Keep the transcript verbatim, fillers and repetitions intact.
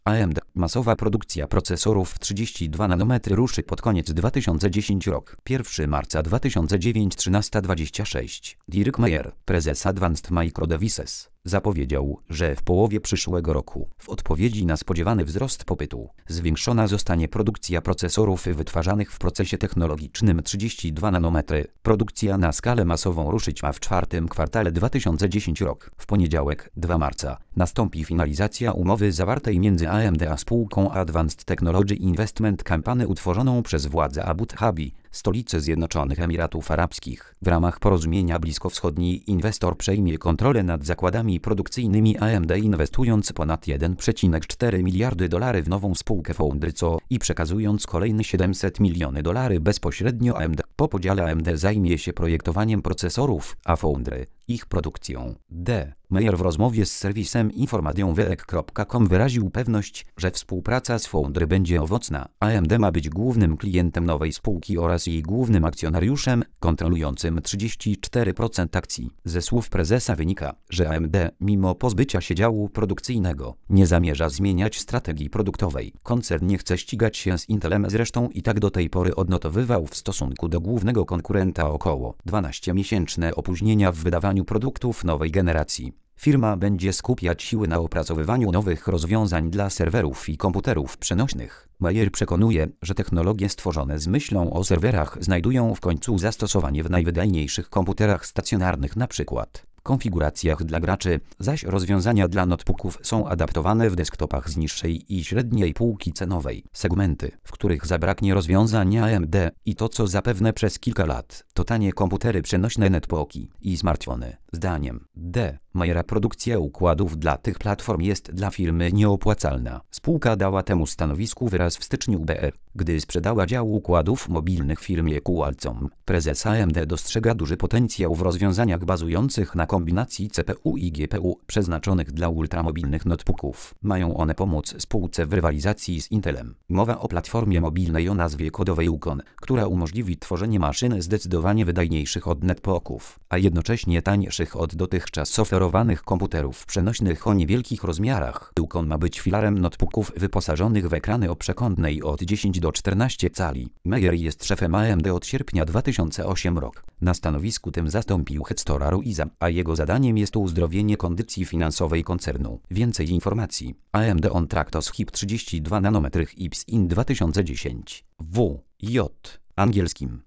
A M D. Masowa produkcja procesorów w trzydzieści dwa nanometry ruszy pod koniec dwa tysiące dziesiątego rok. pierwszego marca dwa tysiące dziewiątego trzynaście dwadzieścia sześć. Dirk Meyer, prezes Advanced Micro Devices, zapowiedział, że w połowie przyszłego roku, w odpowiedzi na spodziewany wzrost popytu, zwiększona zostanie produkcja procesorów wytwarzanych w procesie technologicznym trzydzieści dwa nanometry. Produkcja na skalę masową ruszyć ma w czwartym kwartale dwa tysiące dziesiątego roku. W poniedziałek, drugiego marca, nastąpi finalizacja umowy zawartej między A M D a spółką Advanced Technology Investment Company utworzoną przez władze Abu Dhabi, stolicy Zjednoczonych Emiratów Arabskich. W ramach porozumienia bliskowschodni inwestor przejmie kontrolę nad zakładami produkcyjnymi A M D, inwestując ponad jeden przecinek cztery miliardy dolarów w nową spółkę Foundry Co. i przekazując kolejne siedemset milionów dolarów bezpośrednio A M D. Po podziale A M D zajmie się projektowaniem procesorów, a Foundry ich produkcją. D. Meyer w rozmowie z serwisem informacjonowym kropka com wyraził pewność, że współpraca z Foundry będzie owocna. A M D ma być głównym klientem nowej spółki oraz jej głównym akcjonariuszem, kontrolującym trzydzieści cztery procent akcji. Ze słów prezesa wynika, że A M D, mimo pozbycia się działu produkcyjnego, nie zamierza zmieniać strategii produktowej. Koncern nie chce ścigać się z Intelem, zresztą i tak do tej pory odnotowywał w stosunku do głównego konkurenta około dwunastomiesięczne opóźnienia w wydawaniu produktów nowej generacji. Firma będzie skupiać siły na opracowywaniu nowych rozwiązań dla serwerów i komputerów przenośnych. Meyer przekonuje, że technologie stworzone z myślą o serwerach znajdują w końcu zastosowanie w najwydajniejszych komputerach stacjonarnych, np. konfiguracjach dla graczy, zaś rozwiązania dla notebooków są adaptowane w desktopach z niższej i średniej półki cenowej. Segmenty, w których zabraknie rozwiązań A M D i to co zapewne przez kilka lat, to tanie komputery przenośne, netbooki i smartfony. Zdaniem D. Meyera produkcja układów dla tych platform jest dla firmy nieopłacalna. Spółka dała temu stanowisku wyraz w styczniu B R, gdy sprzedała dział układów mobilnych firmie Qualcomm. Prezes A M D dostrzega duży potencjał w rozwiązaniach bazujących na kombinacji C P U i G P U przeznaczonych dla ultramobilnych notebooków. Mają one pomóc spółce w rywalizacji z Intelem. Mowa o platformie mobilnej o nazwie kodowej Yukon, która umożliwi tworzenie maszyn zdecydowanie wydajniejszych od netbooków, a jednocześnie tańszych od dotychczas oferowanych komputerów przenośnych o niewielkich rozmiarach. Yukon ma być filarem notebooków wyposażonych w ekrany o przekątnej od dziesięć do czternastu cali. Meyer jest szefem A M D od sierpnia dwa tysiące ósmego roku. Na stanowisku tym zastąpił Hectora Ruiza, a jego zadaniem jest uzdrowienie kondycji finansowej koncernu. Więcej informacji. A M D on track to Hip trzydzieści dwa nanometry I P S in dwa tysiące dziesięć. W. J. Angielskim.